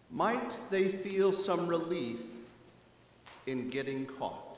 Might they feel some relief in getting caught?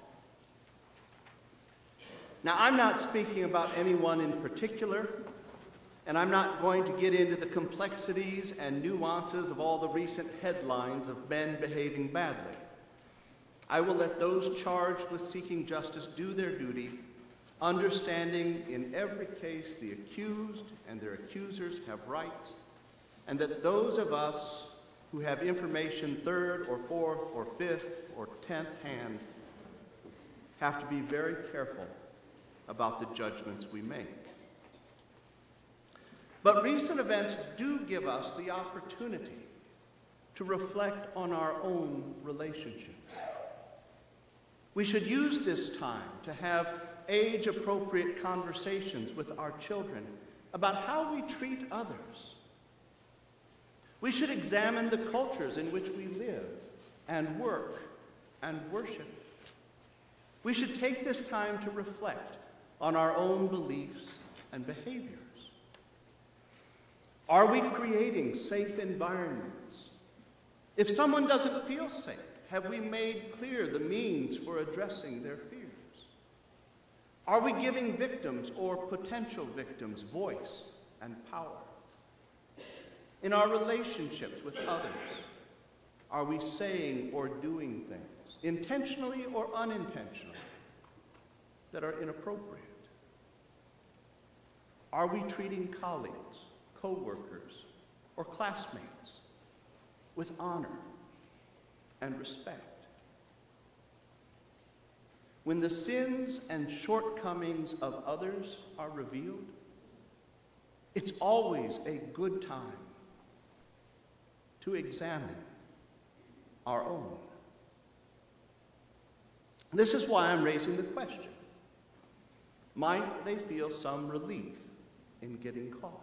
Now, I'm not speaking about anyone in particular, and I'm not going to get into the complexities and nuances of all the recent headlines of men behaving badly. I will let those charged with seeking justice do their duty, understanding in every case the accused and their accusers have rights, and that those of us who have information third or fourth or fifth or 10th hand have to be very careful about the judgments we make. But recent events do give us the opportunity to reflect on our own relationships. We should use this time to have age-appropriate conversations with our children about how we treat others. We should examine the cultures in which we live and work and worship. We should take this time to reflect on our own beliefs and behaviors. Are we creating safe environments? If someone doesn't feel safe, have we made clear the means for addressing their fears? Are we giving victims or potential victims voice and power? In our relationships with others, are we saying or doing things, intentionally or unintentionally, that are inappropriate? Are we treating colleagues, co-workers, or classmates with honor and respect? When the sins and shortcomings of others are revealed, it's always a good time to examine our own. This is why I'm raising the question. Might they feel some relief in getting caught?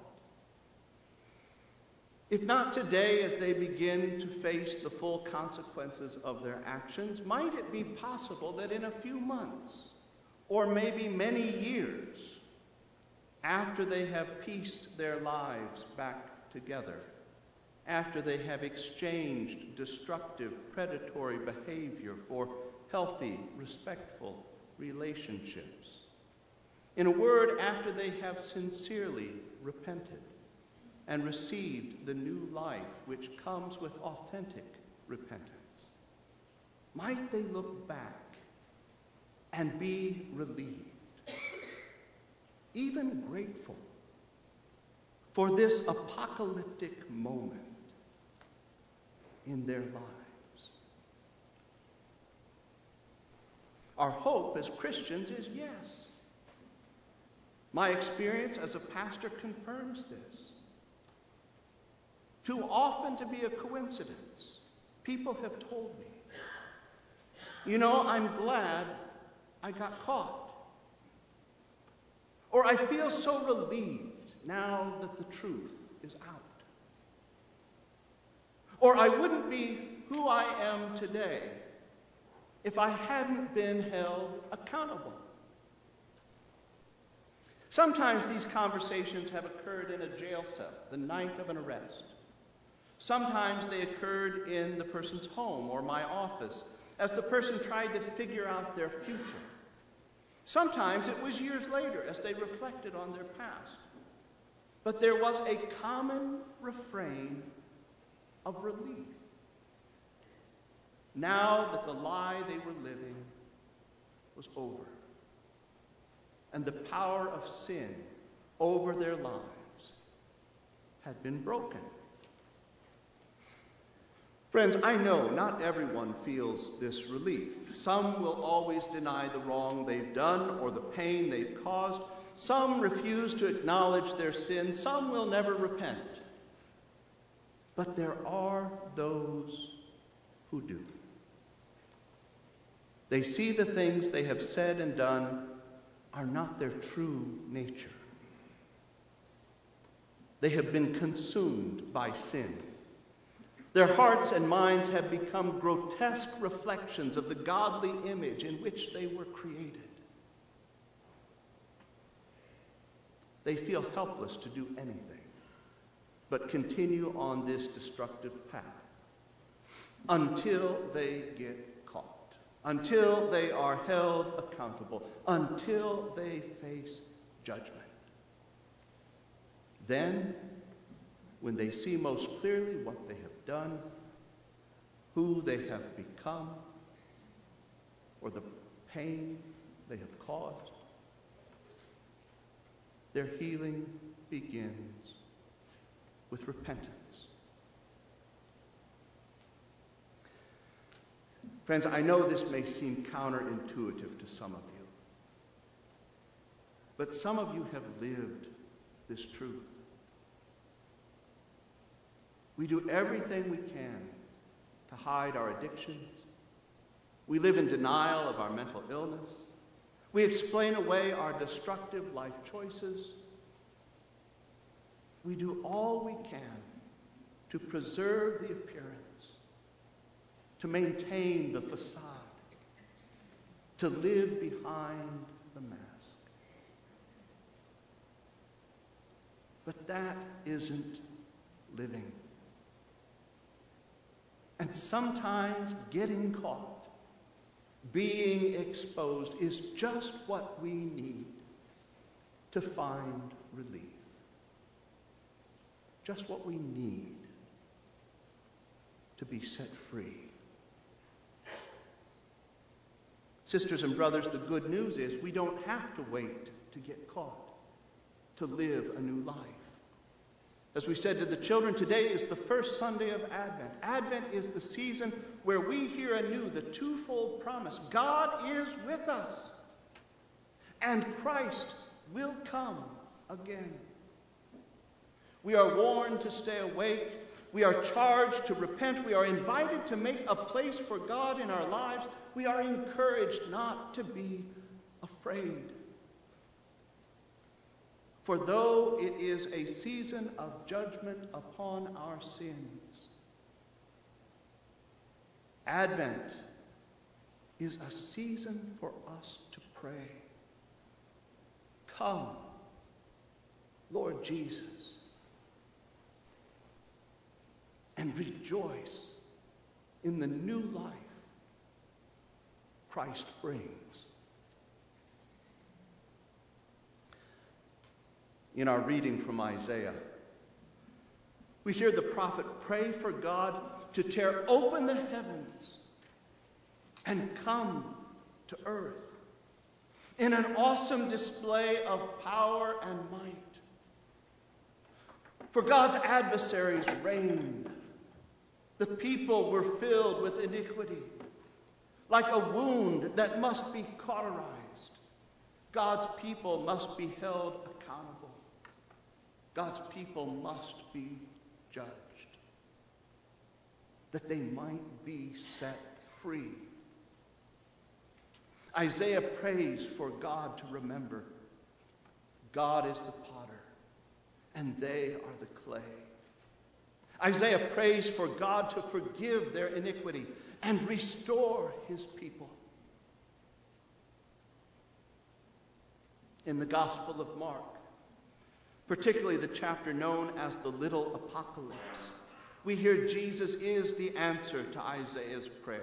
If not today, as they begin to face the full consequences of their actions, might it be possible that in a few months, or maybe many years, after they have pieced their lives back together, after they have exchanged destructive, predatory behavior for healthy, respectful relationships, in a word, after they have sincerely repented and received the new life which comes with authentic repentance, might they look back and be relieved, even grateful for this apocalyptic moment in their lives? Our hope as Christians is yes. My experience as a pastor confirms this. Too often to be a coincidence, people have told me, you know, I'm glad I got caught. Or I feel so relieved now that the truth is out. Or I wouldn't be who I am today if I hadn't been held accountable. Sometimes these conversations have occurred in a jail cell the night of an arrest. Sometimes they occurred in the person's home or my office as the person tried to figure out their future. Sometimes it was years later as they reflected on their past. But there was a common refrain of relief. Now that the lie they were living was over, and the power of sin over their lives had been broken. Friends, I know not everyone feels this relief. Some will always deny the wrong they've done or the pain they've caused. Some refuse to acknowledge their sin. Some will never repent. But there are those who do. They see the things they have said and done are not their true nature. They have been consumed by sin. Their hearts and minds have become grotesque reflections of the godly image in which they were created. They feel helpless to do anything but continue on this destructive path. until they get caught, until they are held accountable, until they face judgment. Then, when they see most clearly what they have done, who they have become, or the pain they have caused, their healing begins with repentance. Friends, I know this may seem counterintuitive to some of you, but some of you have lived this truth. We do everything we can to hide our addictions. We live in denial of our mental illness. We explain away our destructive life choices. We do all we can to preserve the appearance, to maintain the facade, to live behind the mask. But that isn't living. And sometimes getting caught, being exposed, is just what we need to find relief. Just what we need to be set free. Sisters and brothers, the good news is we don't have to wait to get caught to live a new life. As we said to the children, today is the first Sunday of Advent. Advent is the season where we hear anew the twofold promise. God is with us, and Christ will come again. We are warned to stay awake. We are charged to repent. We are invited to make a place for God in our lives. We are encouraged not to be afraid. For though it is a season of judgment upon our sins, Advent is a season for us to pray. Come, Lord Jesus, and rejoice in the new life Christ brings. In our reading from Isaiah, we hear the prophet pray for God to tear open the heavens and come to earth in an awesome display of power and might. For God's adversaries reigned. The people were filled with iniquity, like a wound that must be cauterized. God's people must be held accountable. God's people must be judged, that they might be set free. Isaiah prays for God to remember God is the potter, and they are the clay. Isaiah prays for God to forgive their iniquity and restore his people. In the Gospel of Mark, particularly the chapter known as the Little Apocalypse, we hear Jesus is the answer to Isaiah's prayers.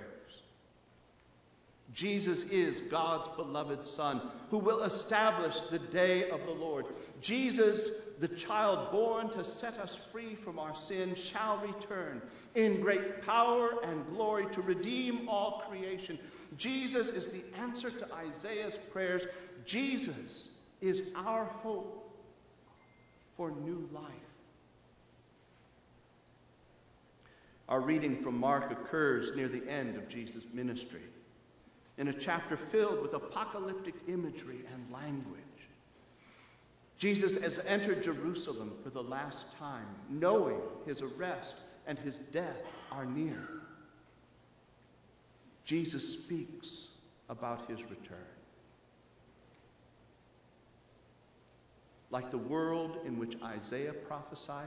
Jesus is God's beloved Son who will establish the day of the Lord. Jesus, the child born to set us free from our sin, shall return in great power and glory to redeem all creation. Jesus is the answer to Isaiah's prayers. Jesus is our hope for new life. Our reading from Mark occurs near the end of Jesus' ministry, in a chapter filled with apocalyptic imagery and language. Jesus has entered Jerusalem for the last time, knowing his arrest and his death are near. Jesus speaks about his return. Like the world in which Isaiah prophesied,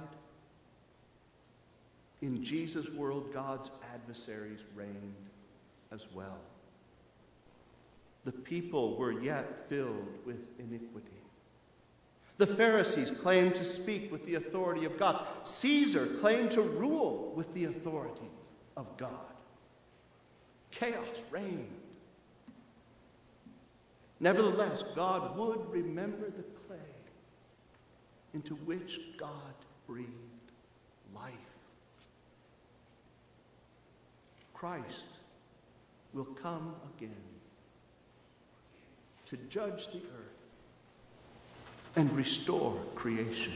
in Jesus' world, God's adversaries reigned as well. The people were yet filled with iniquity. The Pharisees claimed to speak with the authority of God. Caesar claimed to rule with the authority of God. Chaos reigned. Nevertheless, God would remember the clay into which God breathed life. Christ will come again to judge the earth and restore creation.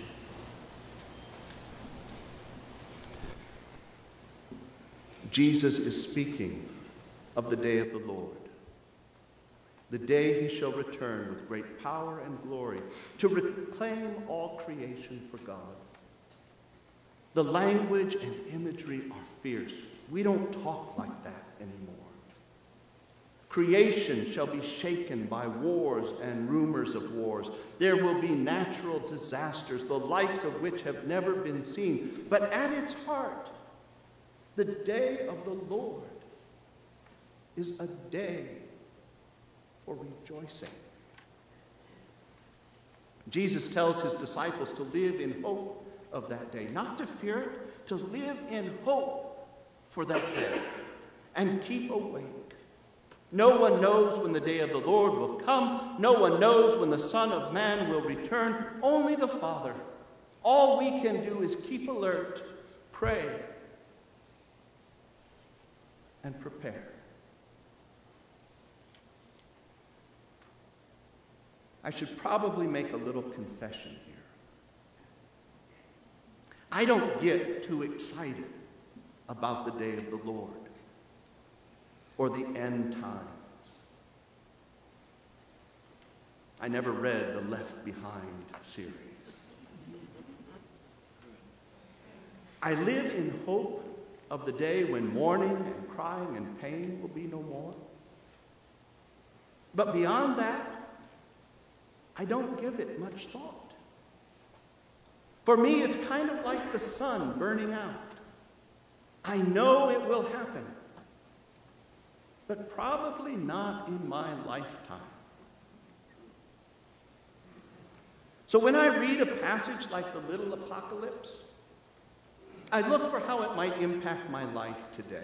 Jesus is speaking of the day of the Lord, the day he shall return with great power and glory to reclaim all creation for God. The language and imagery are fierce. We don't talk like that anymore. Creation shall be shaken by wars and rumors of wars. There will be natural disasters, the likes of which have never been seen. But at its heart, the day of the Lord is a day for rejoicing. Jesus tells his disciples to live in hope of that day, not to fear it, to live in hope for that day and keep awake. No one knows when the day of the Lord will come. No one knows when the Son of Man will return. Only the Father. All we can do is keep alert, pray, and prepare. I should probably make a little confession here. I don't get too excited about the day of the Lord or the end times. I never read the Left Behind series. I live in hope of the day when mourning and crying and pain will be no more. But beyond that, I don't give it much thought. For me, it's kind of like the sun burning out. I know it will happen, but probably not in my lifetime. So when I read a passage like the little Apocalypse, I look for how it might impact my life today.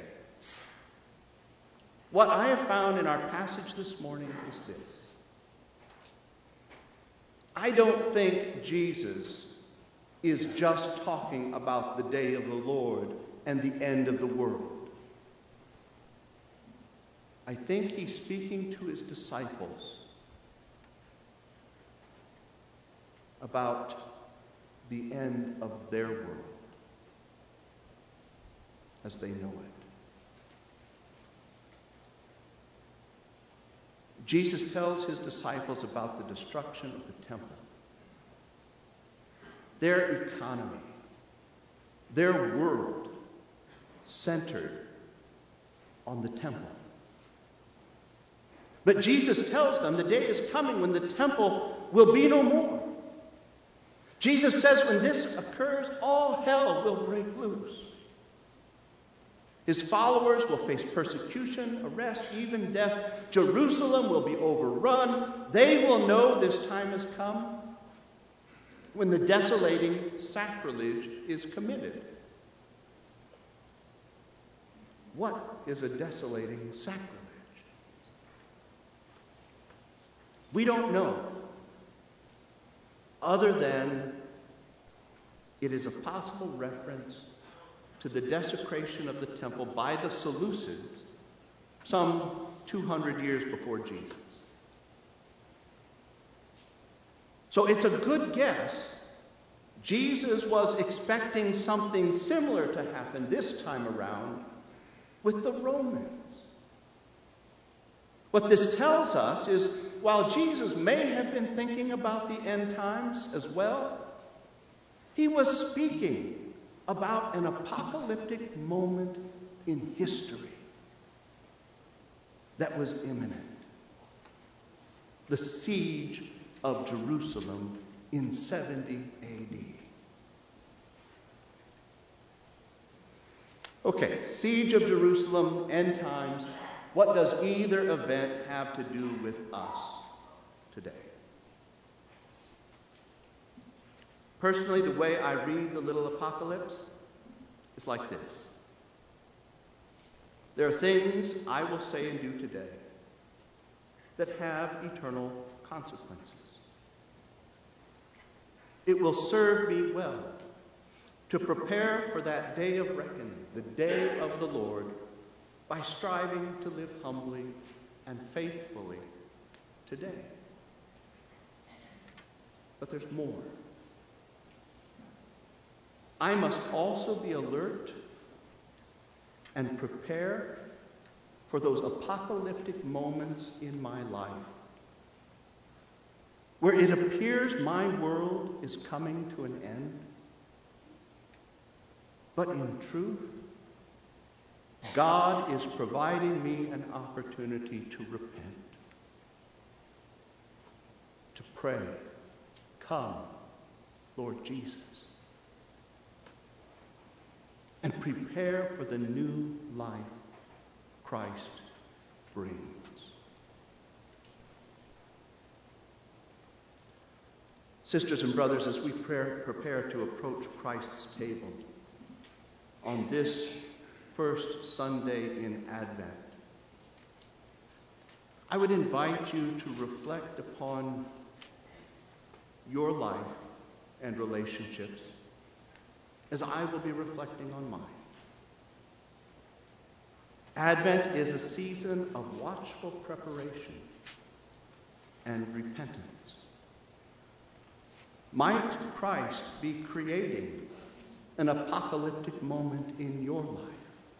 What I have found in our passage this morning is this. I don't think Jesus is just talking about the day of the Lord and the end of the world. I think he's speaking to his disciples about the end of their world as they know it. Jesus tells his disciples about the destruction of the temple, their economy, their world centered on the temple. But Jesus tells them the day is coming when the temple will be no more. Jesus says when this occurs, all hell will break loose. His followers will face persecution, arrest, even death. Jerusalem will be overrun. They will know this time has come when the desolating sacrilege is committed. What is a desolating sacrilege? We don't know, other than it is a possible reference to the desecration of the temple by the Seleucids some 200 years before Jesus. So it's a good guess Jesus was expecting something similar to happen this time around with the Romans. What this tells us is while Jesus may have been thinking about the end times as well, he was speaking about an apocalyptic moment in history that was imminent. The siege of Jerusalem in 70 AD. Okay, siege of Jerusalem, end times. What does either event have to do with us today? Personally, the way I read the little Apocalypse is like this. There are things I will say and do today that have eternal consequences. It will serve me well to prepare for that day of reckoning, the day of the Lord, by striving to live humbly and faithfully today. But there's more. I must also be alert and prepare for those apocalyptic moments in my life where it appears my world is coming to an end. But in truth, God is providing me an opportunity to repent, to pray, "Come, Lord Jesus," and prepare for the new life Christ brings. Sisters and brothers, as we prepare to approach Christ's table on this first Sunday in Advent, I would invite you to reflect upon your life and relationships as I will be reflecting on mine. Advent is a season of watchful preparation and repentance. Might Christ be creating an apocalyptic moment in your life?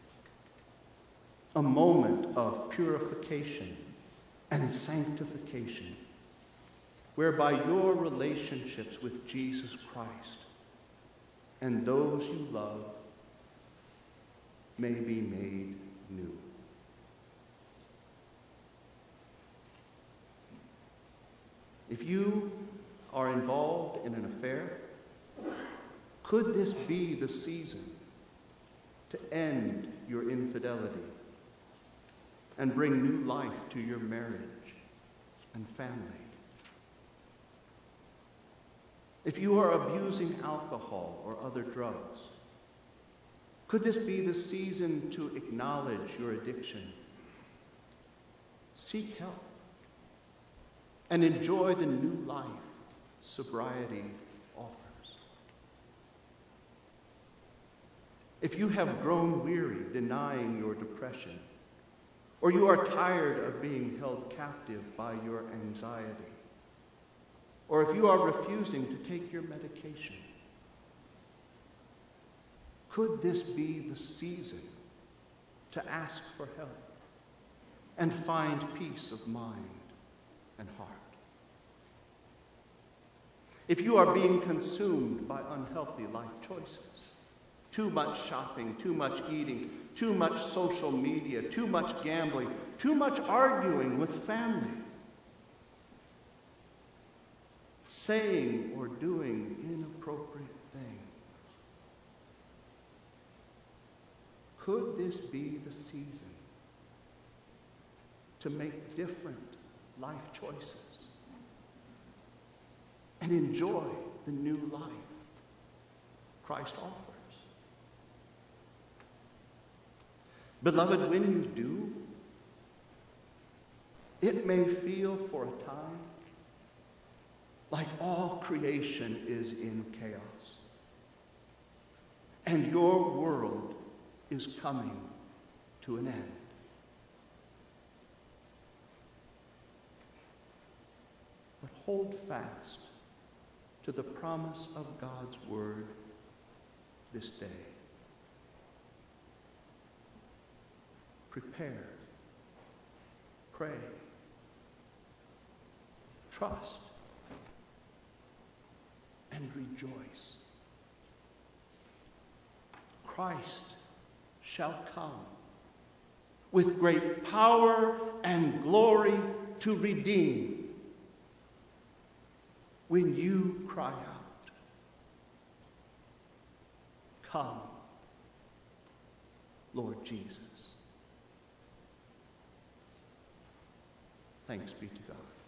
A moment of purification and sanctification, whereby your relationships with Jesus Christ and those you love may be made new. If you are involved in an affair, could this be the season to end your infidelity and bring new life to your marriage and family? If you are abusing alcohol or other drugs, could this be the season to acknowledge your addiction, seek help, and enjoy the new life sobriety offers? If you have grown weary denying your depression, or you are tired of being held captive by your anxiety, or if you are refusing to take your medication, could this be the season to ask for help and find peace of mind and heart? If you are being consumed by unhealthy life choices, too much shopping, too much eating, too much social media, too much gambling, too much arguing with family, saying or doing inappropriate things, could this be the season to make different life choices and enjoy the new life Christ offers? Beloved, when you do, it may feel for a time like all creation is in chaos and your world is coming to an end. But hold fast to the promise of God's word this day. Prepare, pray, trust, and rejoice. Christ shall come with great power and glory to redeem when you cry out, "Come, Lord Jesus." Thanks be to God.